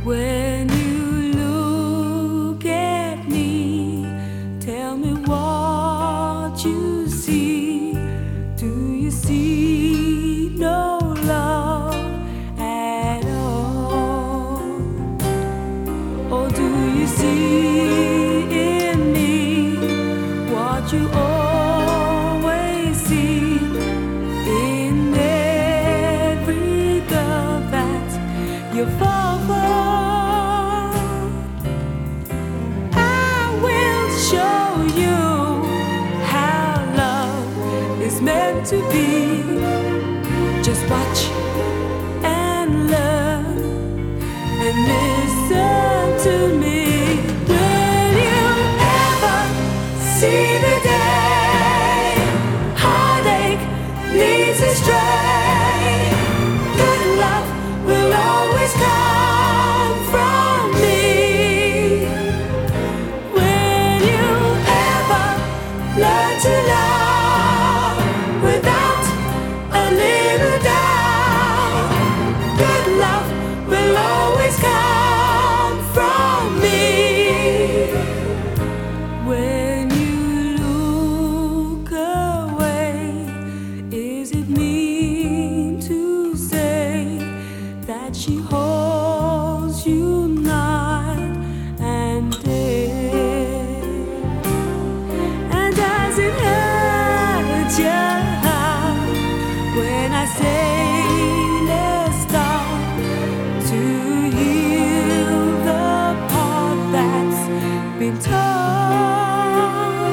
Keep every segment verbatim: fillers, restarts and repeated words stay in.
When you look at me, tell me what you see. Do you see no love at all? Or do you see in me what you always see in every girl that you fall for? Meant to be. Just watch and learn and listen to me. Will you ever see the day heartache leads astray? Good love will always come from me. Will you ever learn to love without a little doubt? Good love will always come from me. When you look away, is it mean to say that she holds you night and day? And does it hurt you when I say let's start to heal the part that's been torn?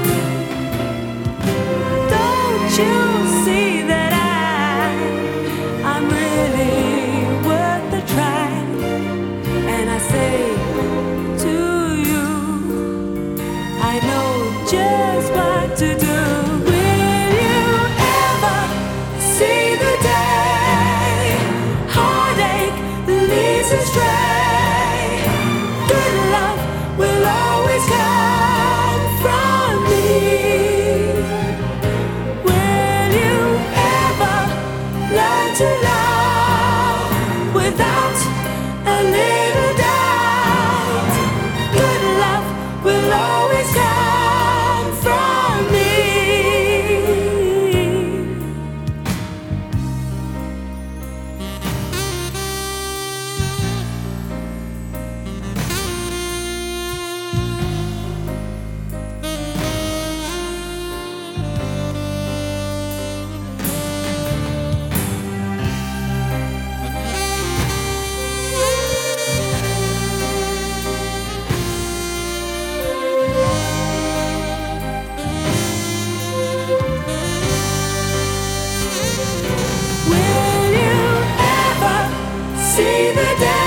Don't you see that I, I'm really worth the try? And I say to you, I know just what to do. Will you ever see the day heartache leads astray? Good love will always come from me. Will you ever learn to love without a little doubt? Good love will always come from me. See the day